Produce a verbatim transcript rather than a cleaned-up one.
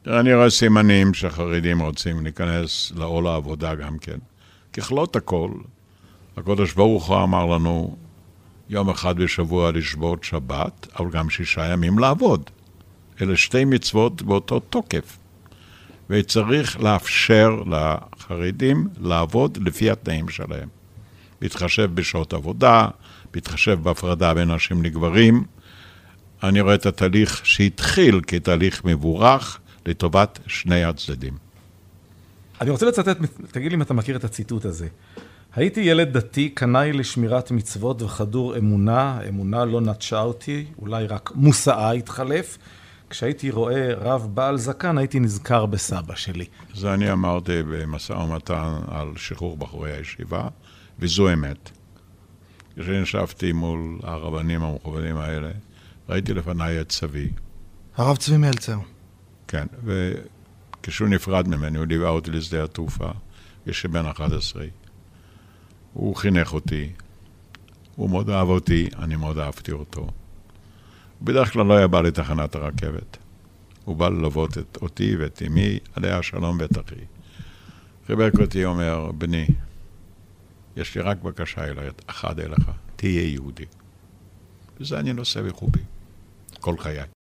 תראה, אני רואה סימנים שחרדים רוצים להיכנס לעול העבודה גם כן. ככלות הכל, הקדוש ברוך הוא אמר לנו יום אחד בשבוע לשבות שבת, אבל גם שישה ימים לעבוד. אלה שתי מצוות באותו תוקף. וצריך לאפשר לחרדים לעבוד לפי התנאים שלהם. להתחשב בשעות עבודה, להתחשב בהפרדה בין נשים לגברים. אני רואה את התהליך שהתחיל כתהליך מבורך לטובת שני הצדדים. אני רוצה לצטט, תגיד לי אם אתה מכיר את הציטוט הזה. הייתי ילד דתי, קנאי לשמירת מצוות וחדור אמונה, אמונה לא נטשה אותי, אולי רק מוסעה התחלף. כשהייתי רואה רב בעל זקן, הייתי נזכר בסבא שלי. זה אני אמרתי במשא ומתן על שחרור בחורי הישיבה, וזו אמת. כשנשבתי מול הרבנים המכובדים האלה, ראיתי לפניי את סבי. הרב צבי מלצר. כן, וכשהוא נפרד ממני, הוא ליווה אותי לשדה התעופה, יש בן אחת עשרה. הוא חינך אותי, הוא מאוד אהב אותי, אני מאוד אהבתי אותו. בדרך כלל לא היה בא לתחנת הרכבת. הוא בא ללוות את אותי ואת אמי, עליה השלום ואת אחי. חיבק אותי, אומר, בני, יש לי רק בקשה אלת, אחד אליך, תהיה יהודי. וזה אני נושא בחובי, כל חיי.